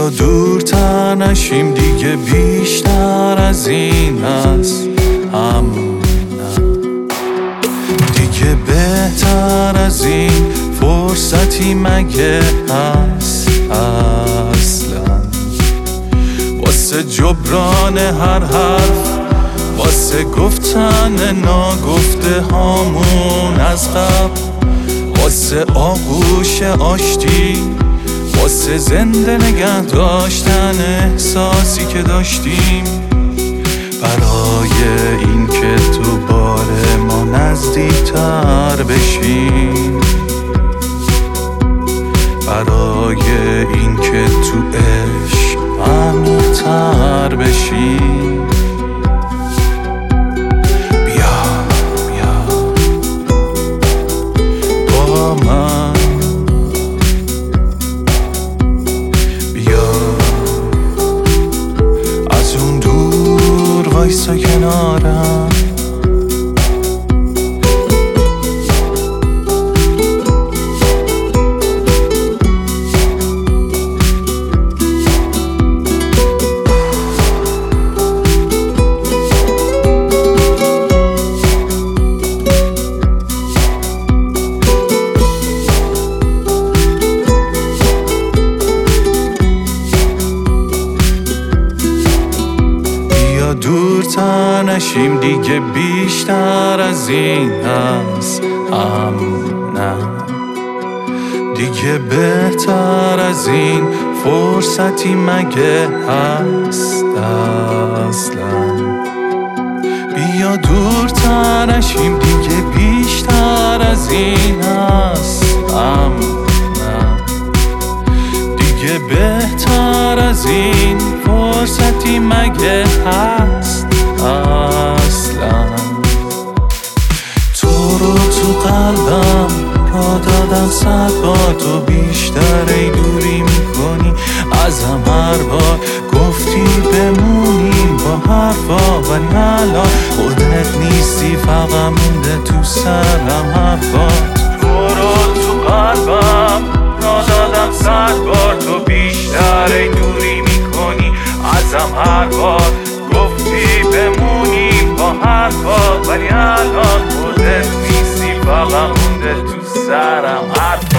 بیا دورتر نشیم دیگه، بیشتر از این هست همون نه. دیگه بهتر از این فرصتی مگه هست اصلا؟ واسه جبران هر حرف، واسه گفتن ناگفته هامون از قبل، واسه آغوش آشتی، واسه زنده نگه داشتن احساسی که داشتیم، برای این که تو بار ما نزدیکتر بشیم، برای این که تو عشق عمیق‌تر بشیم. بیا با من، بیا از اون دور وایسا کنارم. دورتر نشیم دیگه، بیشتر از این هست نه. دیگه بهتر از این فرصتی مگه هست اصلا؟ بیا دورتر نشیم دیگه، بیشتر از این هست نه. دیگه بهتر از این فرصتی مگه هست اصلا؟ تو رو تو قلبم را دادم 100 بار، تو بیشتر ای دوری میکنی ازم هر بار. گفتی بمونیم با حرفا، ولی الان خودت نیستی، فقط مونده تو سرم حرفات. تو رو تو قلبم را دادم 100 بار، تو بیشتر ای دوری میکنی ازم هر بار. گفتی بمونیم با حرفا، ولی الان خودت نیستی، فقط مونده تو سرم حرفا.